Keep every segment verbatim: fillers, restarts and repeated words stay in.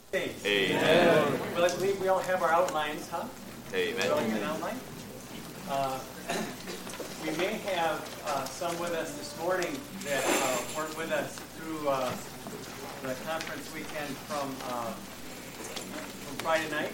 Amen. Well, I believe we all have our outlines, huh? Amen. We all have an outline? Uh, we may have uh, some with us this morning that uh, weren't with us through uh, the conference weekend from uh, from Friday night.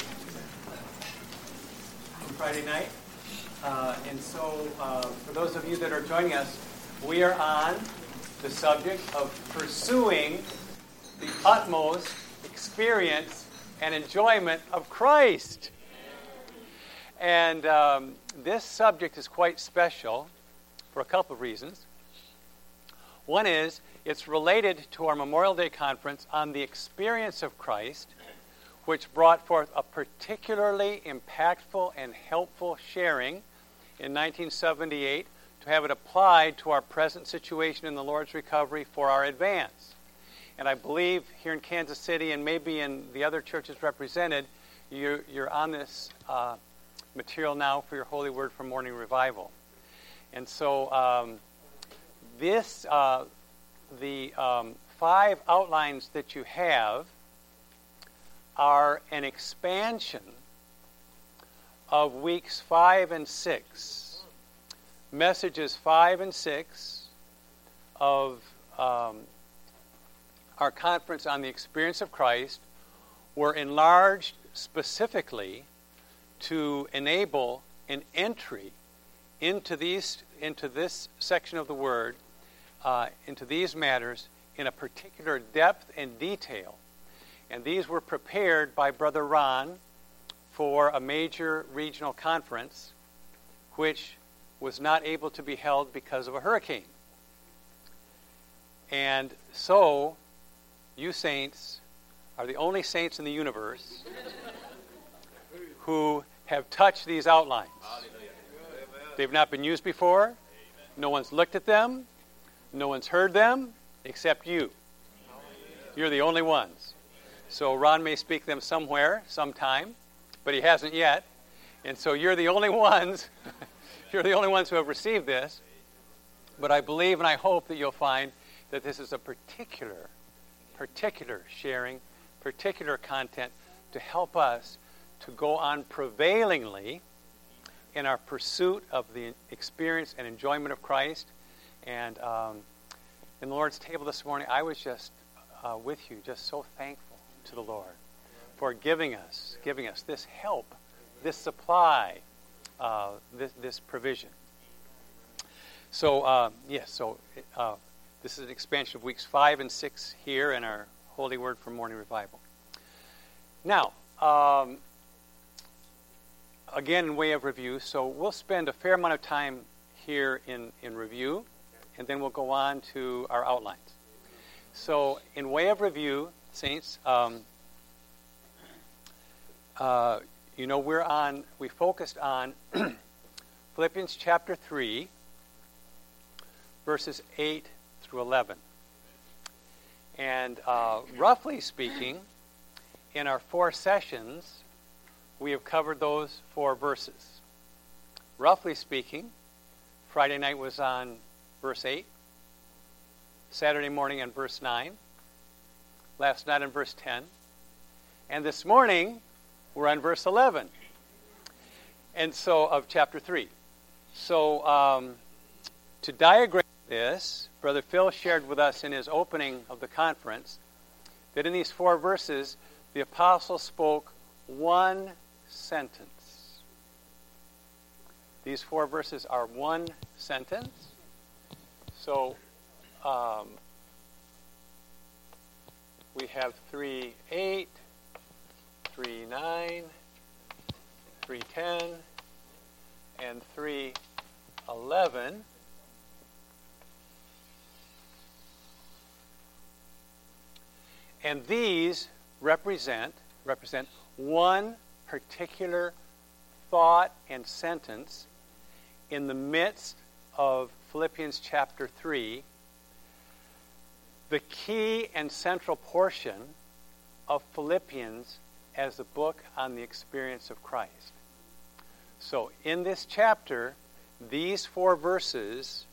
From Friday night. Uh, and so, uh, for those of you that are joining us, we are on the subject of pursuing the utmost experience and enjoyment of Christ. And um, this subject is quite special for a couple of reasons. One is it's related to our Memorial Day conference on the experience of Christ, which brought forth a particularly impactful and helpful sharing in nineteen seventy-eight to have it applied to our present situation in the Lord's recovery for our advance. And I believe here in Kansas City and maybe in the other churches represented, you're, you're on this uh, material now for your Holy Word for Morning Revival. And so um, this, uh, the um, five outlines that you have are an expansion of weeks five and six. Messages five and six of um, our conference on the experience of Christ were enlarged specifically to enable an entry into these into this section of the Word, uh, into these matters in a particular depth and detail. And these were prepared by Brother Ron for a major regional conference, which was not able to be held because of a hurricane. And so, you saints are the only saints in the universe who have touched these outlines. They've not been used before. No one's looked at them. No one's heard them except you. You're the only ones. So Ron may speak them somewhere, sometime, but he hasn't yet. And so you're the only ones, you're the only ones who have received this. But I believe and I hope that you'll find that this is a particular, particular sharing, particular content to help us to go on prevailingly in our pursuit of the experience and enjoyment of Christ. And um, in the Lord's table this morning, I was just uh, with you, just so thankful to the Lord for giving us, giving us this help, this supply, uh, this, this provision. So, uh, yes, so uh, this is an expansion of weeks five and six here in our Holy Word for Morning Revival. Now, um, again, in way of review, so we'll spend a fair amount of time here in, in review, and then we'll go on to our outlines. So, in way of review, saints, um, uh, you know, we're on, we focused on Philippians chapter three, verses eight through eleven. And uh, roughly speaking, in our four sessions, we have covered those four verses. Roughly speaking, Friday night was on verse eight, Saturday morning on verse nine, last night on verse ten, and this morning we're on verse eleven, and so of chapter three. So um, to diagram this, Brother Phil shared with us in his opening of the conference that in these four verses, the apostle spoke one sentence. These four verses are one sentence. So um, we have three eight, three nine, three ten, and three eleven. And these represent represent one particular thought and sentence in the midst of Philippians chapter three, the key and central portion of Philippians as the book on the experience of Christ. So in this chapter, these four verses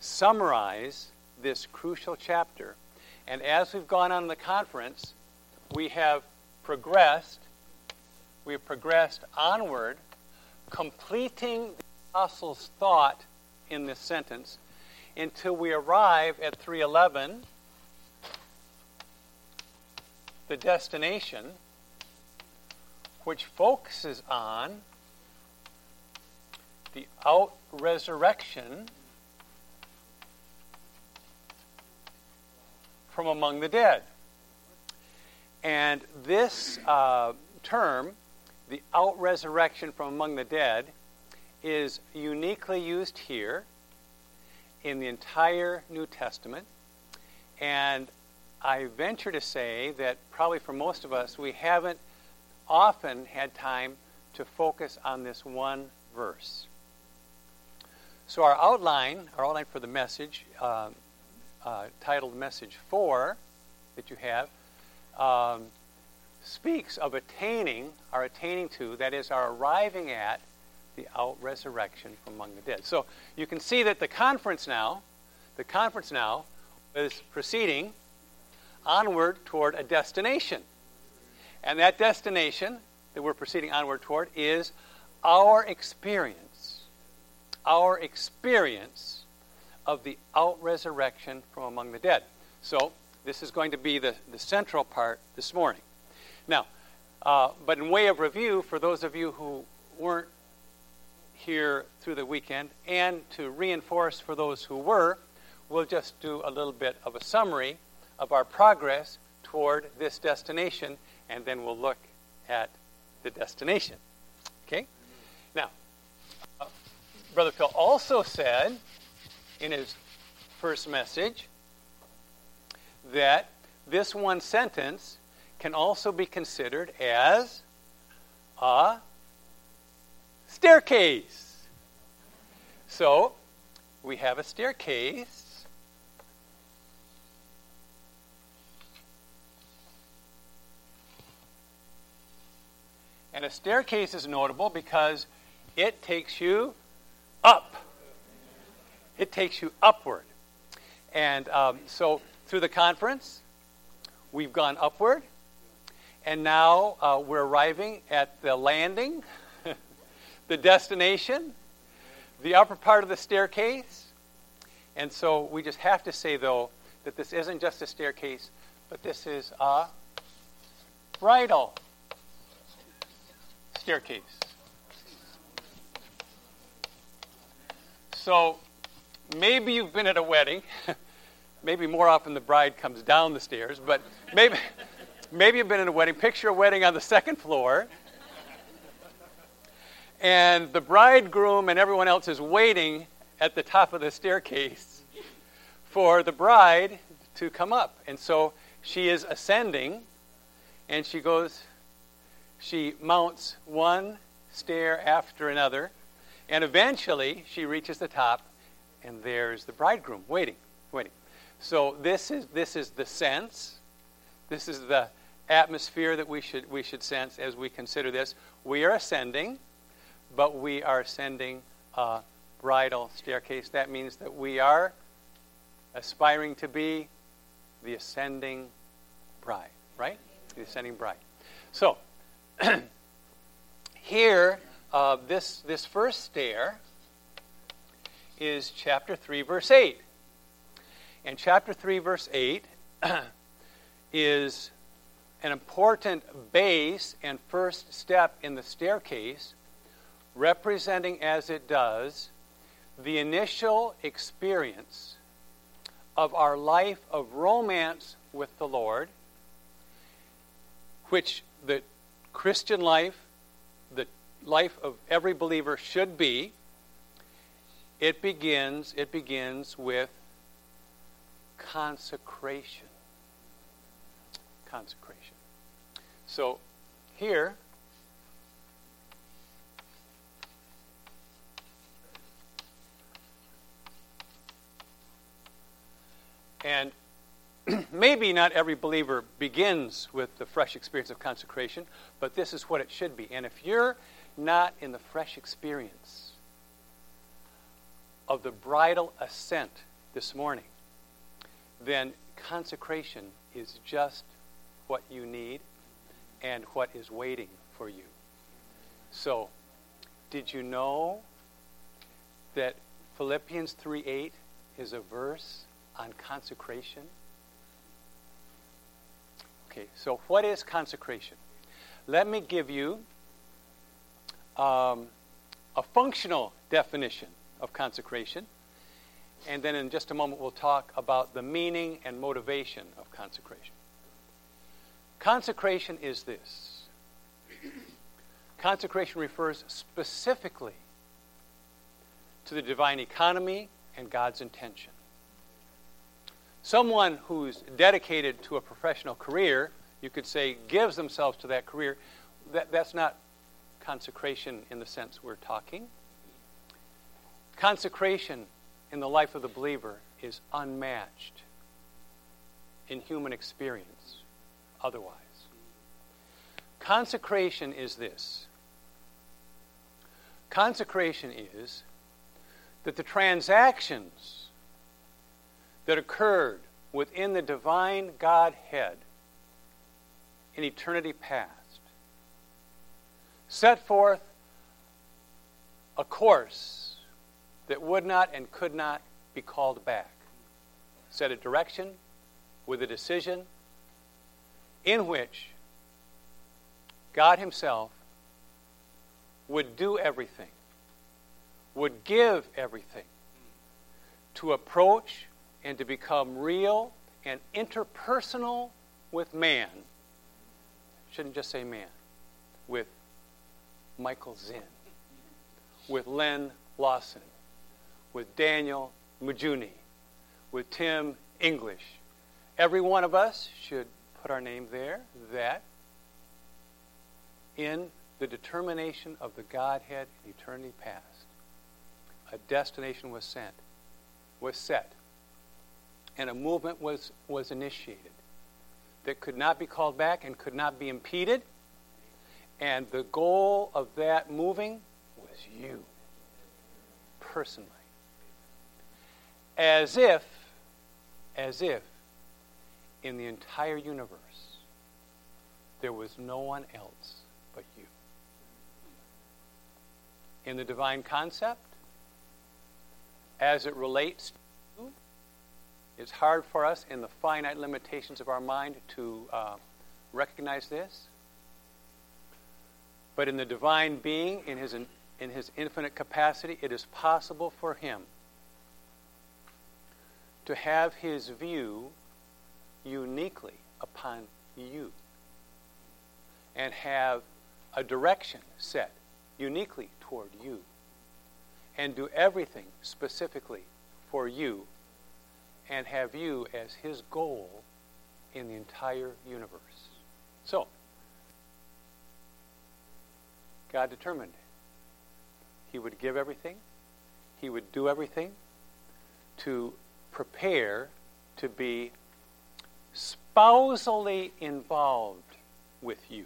summarize this crucial chapter. And as we've gone on the conference, we have progressed, we have progressed onward, completing the apostle's thought in this sentence until we arrive at three eleven, the destination, which focuses on the out-resurrection from among the dead. And this uh, term, the out-resurrection from among the dead, is uniquely used here in the entire New Testament. And I venture to say that probably for most of us, we haven't often had time to focus on this one verse. So our outline, our outline for the message, uh, uh, titled Message four that you have, um, speaks of attaining, our attaining to, that is, our arriving at the out-resurrection from among the dead. So you can see that the conference now, the conference now is proceeding onward toward a destination. And that destination that we're proceeding onward toward is our experience, our experience of the out-resurrection from among the dead. So this is going to be the, the central part this morning. Now, uh, but in way of review, for those of you who weren't here through the weekend, and to reinforce for those who were, we'll just do a little bit of a summary of our progress toward this destination, and then we'll look at the destination. Okay? Now, uh, Brother Phil also said in his first message that this one sentence can also be considered as a staircase. So, we have a staircase. And a staircase is notable because it takes you up. It takes you upward. And um, so, through the conference, we've gone upward. And now uh, we're arriving at the landing, the destination, the upper part of the staircase. And so we just have to say, though, that this isn't just a staircase, but this is a bridal staircase. So maybe you've been at a wedding. Maybe more often the bride comes down the stairs, but maybe maybe you've been at a wedding. Picture a wedding on the second floor. And the bridegroom and everyone else is waiting at the top of the staircase for the bride to come up. And so she is ascending, and she goes, she mounts one stair after another, and eventually she reaches the top, and there's the bridegroom waiting, waiting. So this is this is the sense, this is the atmosphere that we should we should sense as we consider this. We are ascending, but we are ascending a bridal staircase. That means that we are aspiring to be the ascending bride, right? The ascending bride. So, here, uh, this, this first stair is chapter three, verse eight. And chapter three, verse eight is an important base and first step in the staircase, representing as it does the initial experience of our life of romance with the Lord, which the Christian life, the life of every believer should be. It begins, it begins with consecration. Consecration. So here, and maybe not every believer begins with the fresh experience of consecration, but this is what it should be. And if you're not in the fresh experience of the bridal ascent this morning, then consecration is just what you need and what is waiting for you. So, did you know that Philippians three eight is a verse on consecration? Okay, so what is consecration? Let me give you um, a functional definition of consecration, and then in just a moment we'll talk about the meaning and motivation of consecration. Consecration is this. Consecration refers specifically to the divine economy and God's intention. Someone who's dedicated to a professional career, you could say, gives themselves to that career. That, that's not consecration in the sense we're talking. Consecration in the life of the believer is unmatched in human experience otherwise. Consecration is this. Consecration is that the transactions that occurred within the divine Godhead in eternity past set forth a course that would not and could not be called back. Set a direction with a decision in which God himself would do everything, would give everything to approach and to become real and interpersonal with man. Shouldn't just say man. With Michael Zinn, with Len Lawson, with Daniel Majuni, with Tim English. Every one of us should put our name there, that in the determination of the Godhead in eternity past, a destination was sent, was set, and a movement was, was initiated that could not be called back and could not be impeded. And the goal of that moving was you, personally. As if, as if in the entire universe, there was no one else but you. In the divine concept, as it relates to you, it's hard for us in the finite limitations of our mind to uh, recognize this. But in the divine being, in his, in his infinite capacity, it is possible for him to have his view uniquely upon you and have a direction set uniquely toward you and do everything specifically for you and have you as his goal in the entire universe. So, God determined he would give everything, he would do everything to prepare to be spousally involved with you.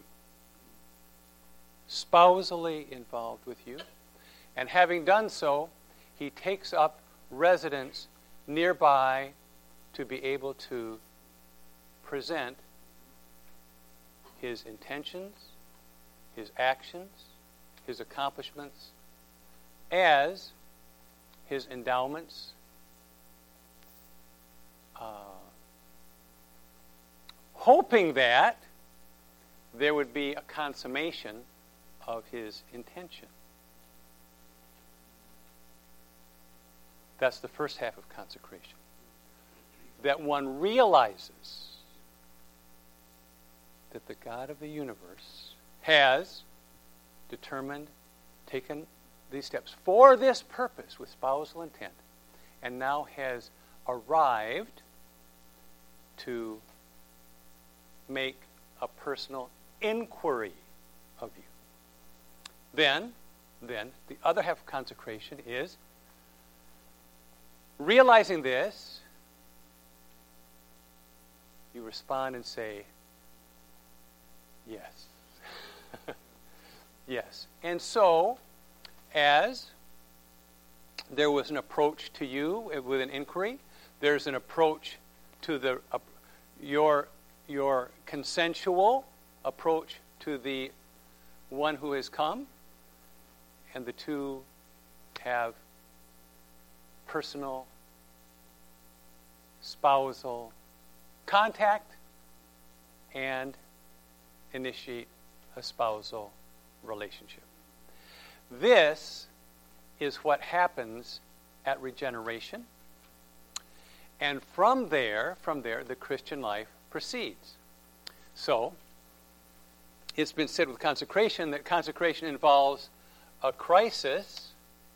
Spousally involved with you. And having done so, he takes up residence nearby to be able to present his intentions, his actions, his accomplishments as his endowments, uh, hoping that there would be a consummation of his intention. That's the first half of consecration. That one realizes that the God of the universe has determined, taken these steps for this purpose with spousal intent, and now has arrived to make a personal inquiry of you. Then, then, the other half of consecration is realizing this, you respond and say, yes. Yes. And so, as there was an approach to you with an inquiry, there's an approach to the uh, your your consensual approach to the one who has come, and the two have personal, spousal contact and initiate a spousal relationship. This is what happens at regeneration. And from there, from there, the Christian life proceeds. So, it's been said with consecration that consecration involves a crisis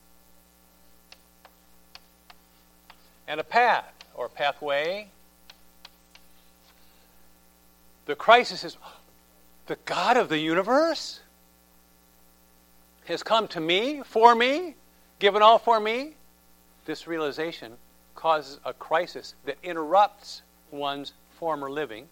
and a path, or pathway. The crisis is, the God of the universe has come to me, for me, given all for me. This realization causes a crisis that interrupts one's former living.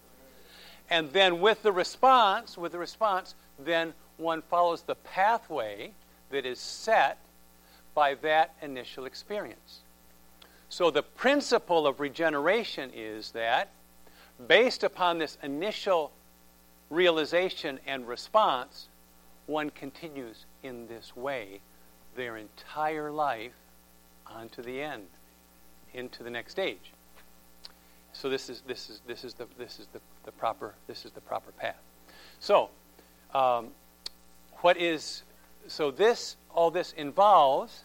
And then with the response, with the response, then one follows the pathway that is set by that initial experience. So the principle of regeneration is that, based upon this initial realization and response, one continues in this way their entire life on to the end, into the next stage. So this is this is this is the this is the, the proper this is the proper path. So um, what is so this all this involves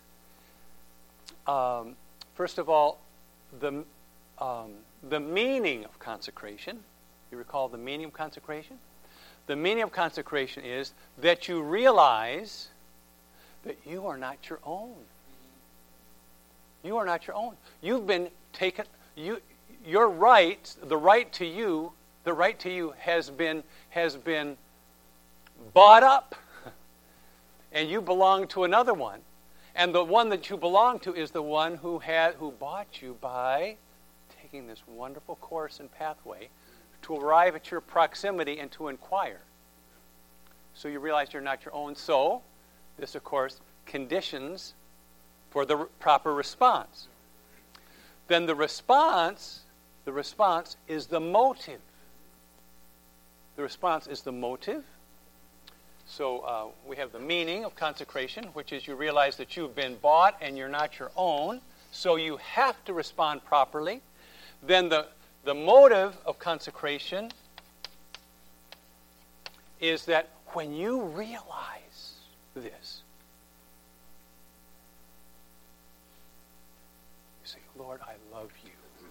um, first of all the um, the meaning of consecration. You recall the meaning of consecration? The meaning of consecration is that you realize that you are not your own. You are not your own. You've been taken. You, your right, the right to you, the right to you has been has been bought up, and you belong to another one, and the one that you belong to is the one who had who bought you by taking this wonderful course and pathway to arrive at your proximity and to inquire. So you realize you're not your own. So this, of course, conditions for the proper response. Then the response, the response is the motive. The response is the motive. So uh, we have the meaning of consecration, which is you realize that you've been bought and you're not your own. So you have to respond properly. Then the, the motive of consecration is that when you realize this, you say, Lord, I love you.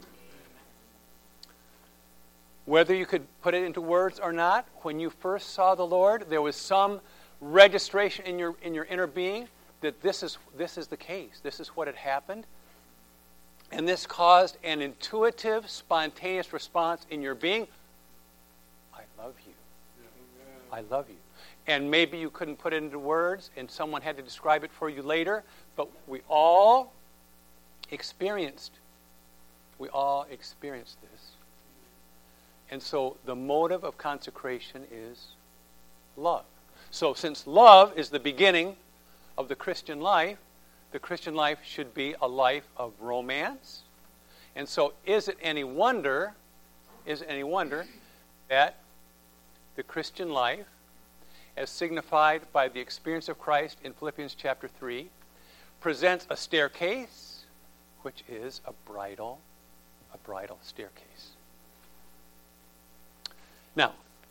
Whether you could put it into words or not, when you first saw the Lord, there was some registration in your in your inner being that this is this is the case. This is what had happened. And this caused an intuitive, spontaneous response in your being. I love you. I love you. And maybe you couldn't put it into words, and someone had to describe it for you later, but we all experienced, we all experienced this. And so the motive of consecration is love. So since love is the beginning of the Christian life, the Christian life should be a life of romance. And so is it any wonder, is it any wonder that the Christian life, as signified by the experience of Christ in Philippians chapter three, presents a staircase, which is a bridal, a bridal staircase. Now,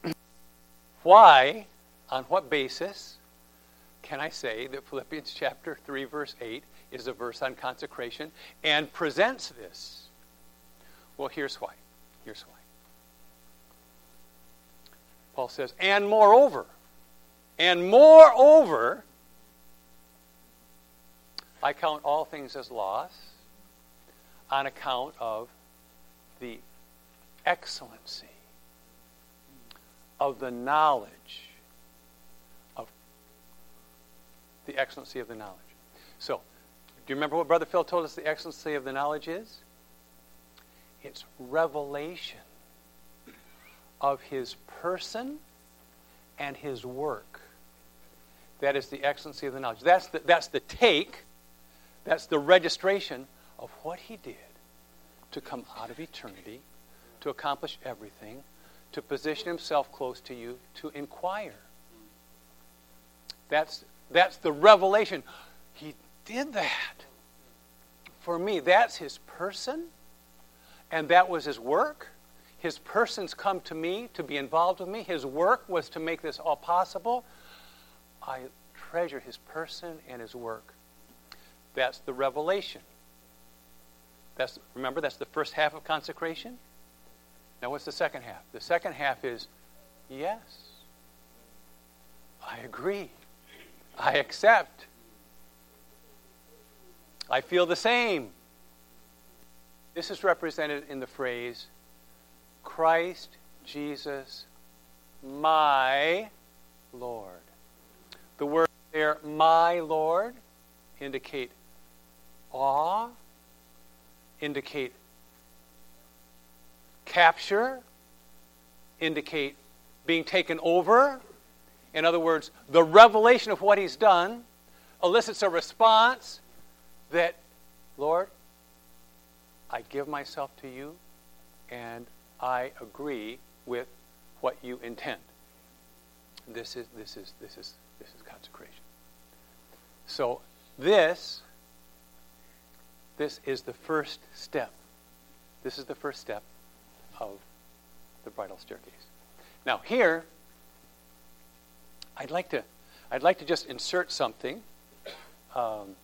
why, on what basis, can I say that Philippians chapter three, verse eight is a verse on consecration and presents this? Well, here's why. Here's why. Paul says, and moreover, and moreover, I count all things as loss on account of the excellency of the knowledge of the excellency of the knowledge. So, do you remember what Brother Phil told us the excellency of the knowledge is? It's revelation of his person and his work. That is the excellency of the knowledge. That's the, that's the take, that's the registration of what he did to come out of eternity, to accomplish everything, to position himself close to you to inquire. That's, that's the revelation. He did that for me. That's his person, and that was his work. His person's come to me to be involved with me. His work was to make this all possible. I treasure his person and his work. That's the revelation. That's, remember, that's the first half of consecration. Now what's the second half? The second half is, yes, I agree. I accept. I feel the same. This is represented in the phrase, Christ Jesus, my Lord. The word there, my Lord, indicate awe, indicate capture, indicate being taken over. In other words, the revelation of what he's done elicits a response that, Lord, I give myself to you and I agree with what you intend. This is this is this is this is consecration. So this this is the first step. This is the first step of the bridal staircase. Now here, I'd like to I'd like to just insert something, um,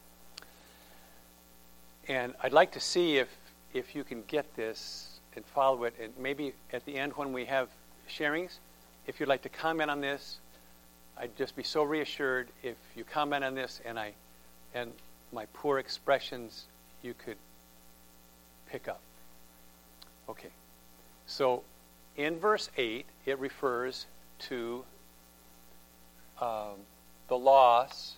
and I'd like to see if if you can get this and follow it, and maybe at the end when we have sharings, if you'd like to comment on this, I'd just be so reassured if you comment on this and I and my poor expressions you could pick up. Okay. So in verse eight, it refers to um, the loss.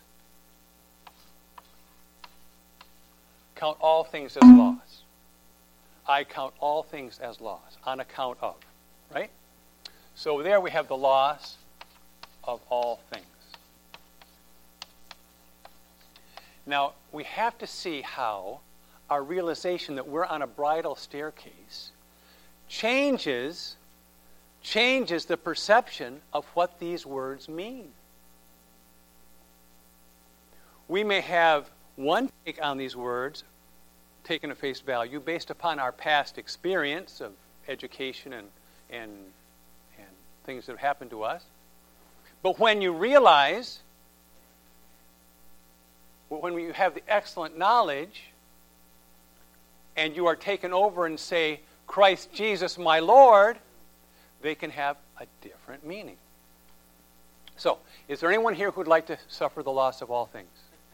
Count all things as loss. I count all things as loss, on account of, right? So there we have the loss of all things. Now, we have to see how our realization that we're on a bridal staircase changes, changes the perception of what these words mean. We may have one take on these words, taken at face value, based upon our past experience of education and, and, and things that have happened to us. But when you realize, when you have the excellent knowledge, and you are taken over and say, Christ Jesus my Lord, they can have a different meaning. So, is there anyone here who would like to suffer the loss of all things?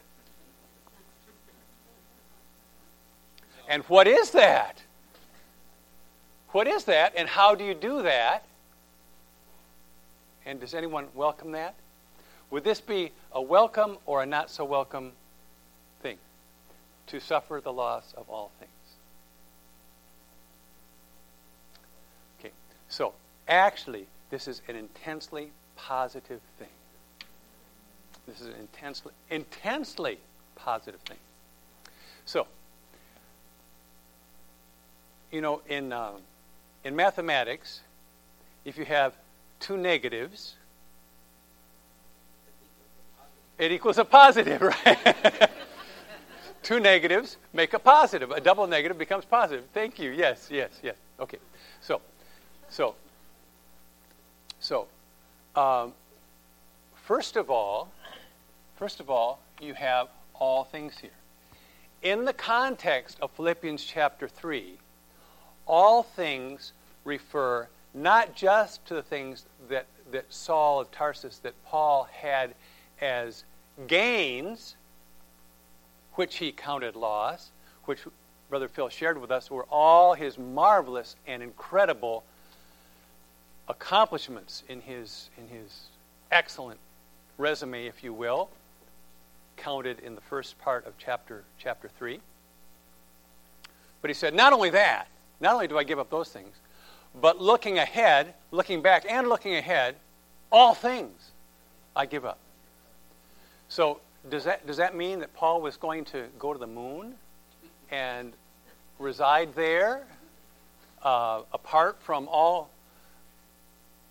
And what is that? What is that, and how do you do that? And does anyone welcome that? Would this be a welcome or a not so welcome thing? To suffer the loss of all things. Okay, so actually, this is an intensely positive thing. This is an intensely, intensely positive thing. So, you know, in uh, in mathematics, if you have two negatives, it equals a positive, right? Two negatives make a positive. A double negative becomes positive. Thank you. Yes, yes, yes. Okay. So, so, so, um, first of all, first of all, you have all things here. In the context of Philippians chapter three, all things refer not just to the things that, that Saul of Tarsus, that Paul had as gains, which he counted loss, which Brother Phil shared with us, were all his marvelous and incredible accomplishments in his, in his excellent resume, if you will, counted in the first part of chapter, chapter three. But he said, not only that, not only do I give up those things, but looking ahead, looking back and looking ahead, all things I give up. So does that does that mean that Paul was going to go to the moon and reside there, uh, apart from all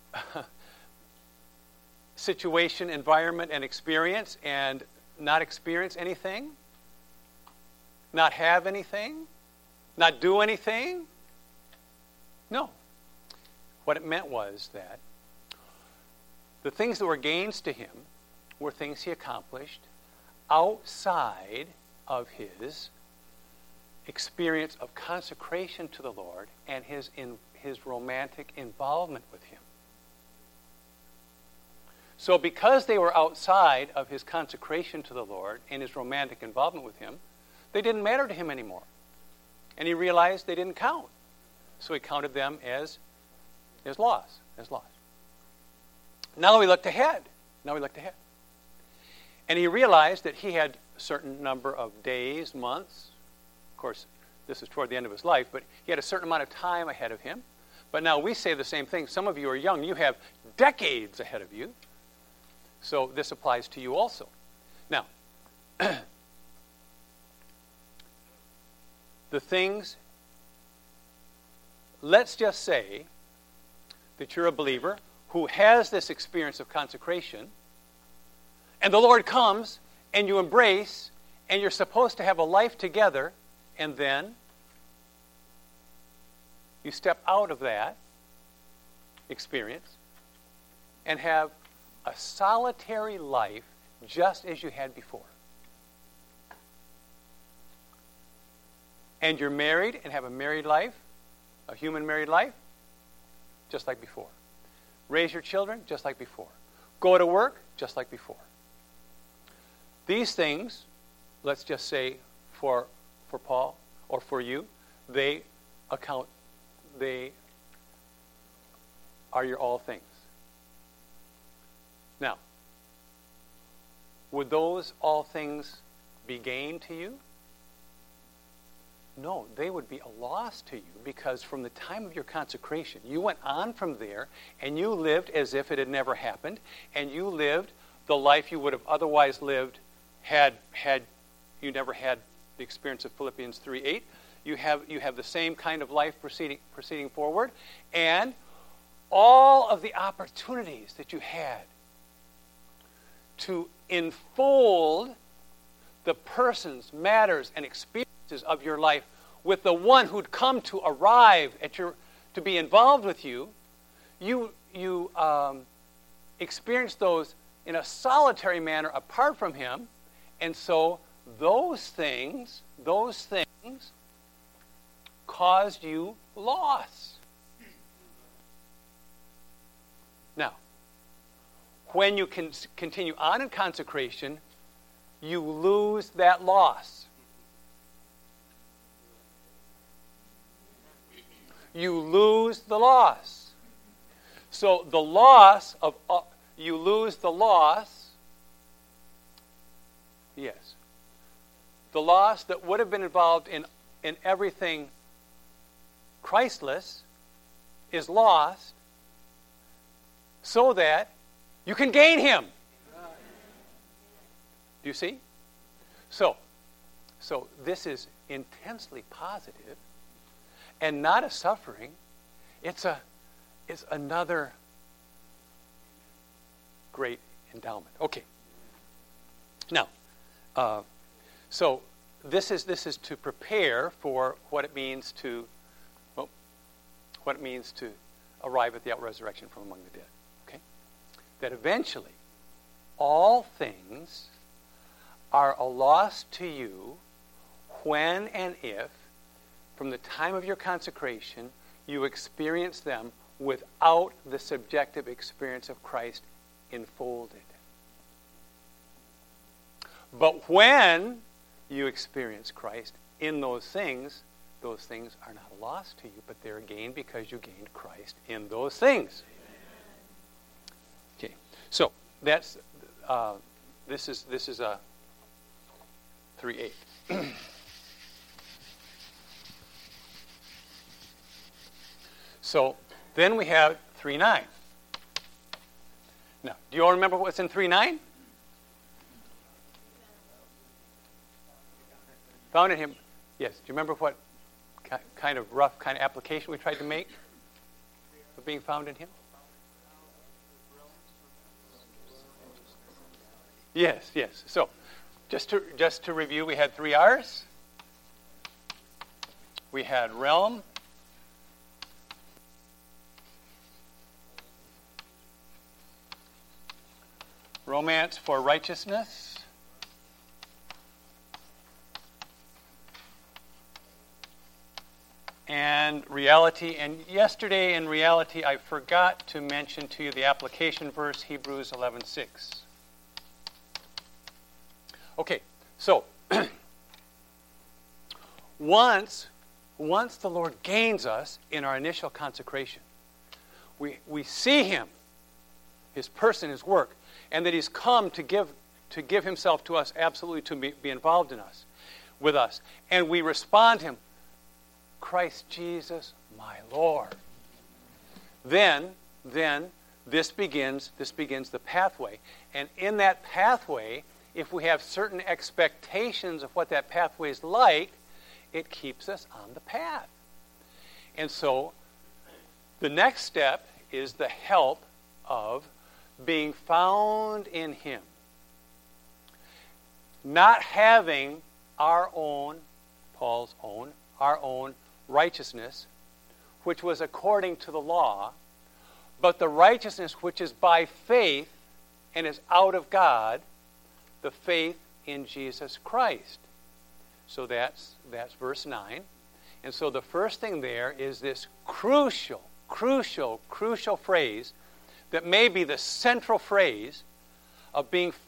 situation, environment, and experience and not experience anything? Not have anything? Not do anything? No. What it meant was that the things that were gains to him were things he accomplished outside of his experience of consecration to the Lord and his in, his romantic involvement with him. So because they were outside of his consecration to the Lord and his romantic involvement with him, they didn't matter to him anymore. And he realized they didn't count. So he counted them as, as loss, as loss. Now he looked ahead. Now he looked ahead. And he realized that he had a certain number of days, months. Of course, this is toward the end of his life, but he had a certain amount of time ahead of him. But now we say the same thing. Some of you are young. You have decades ahead of you. So this applies to you also. Now, the things, let's just say that you're a believer who has this experience of consecration, and the Lord comes, and you embrace, and you're supposed to have a life together, and then you step out of that experience and have a solitary life just as you had before. And you're married and have a married life, a human married life, just like before. Raise your children just like before. Go to work just like before. These things, let's just say for for Paul or for you, they account, they are your all things. Now, would those all things be gain to you? No, they would be a loss to you, because from the time of your consecration, you went on from there and you lived as if it had never happened, and you lived the life you would have otherwise lived had had you never had the experience of Philippians three eight. You have you have the same kind of life proceeding proceeding forward, and all of the opportunities that you had to enfold the persons, matters, and experiences of your life with the one who'd come to arrive at your, to be involved with you, you you um, experience those in a solitary manner apart from him, and so those things, those things caused you loss. Now, when you can continue on in consecration, you lose that loss. You lose the loss. So the loss of, uh, you lose the loss, yes. The loss that would have been involved in, in everything Christless is lost so that you can gain him. Do you see? So, so this is intensely positive and not a suffering. It's a, it's another great endowment. Okay. Now, uh, so this is this is to prepare for what it means to, well, what it means to arrive at the out-resurrection from among the dead. Okay, that eventually all things are a loss to you when and if, from the time of your consecration, you experience them without the subjective experience of Christ enfolded. But when you experience Christ in those things, those things are not a loss to you, but they're a gain because you gained Christ in those things. Okay, so that's uh, this is this is a three eight. So then we have three nine. Now, do you all remember what's in three nine? Found in him. Yes. Do you remember what kind of rough kind of application we tried to make of being found in him? Yes, yes. So, just to just to review, we had three R's. We had realm, romance for righteousness, and reality. And yesterday in reality, I forgot to mention to you the application verse, Hebrews eleven six. Okay, so once, once the Lord gains us in our initial consecration, we, we see him, his person, his work, and that he's come to give to give himself to us, absolutely to be, be involved in us, with us. And we respond to him, Christ Jesus, my Lord. Then, then this begins, this begins the pathway. And in that pathway, if we have certain expectations of what that pathway is like, it keeps us on the path. And so the next step is the help of being found in him. Not having our own, Paul's own, our own righteousness, which was according to the law, but the righteousness which is by faith and is out of God, the faith in Jesus Christ. So that's that's verse nine. And so the first thing there is this crucial, crucial, crucial phrase that may be the central phrase of being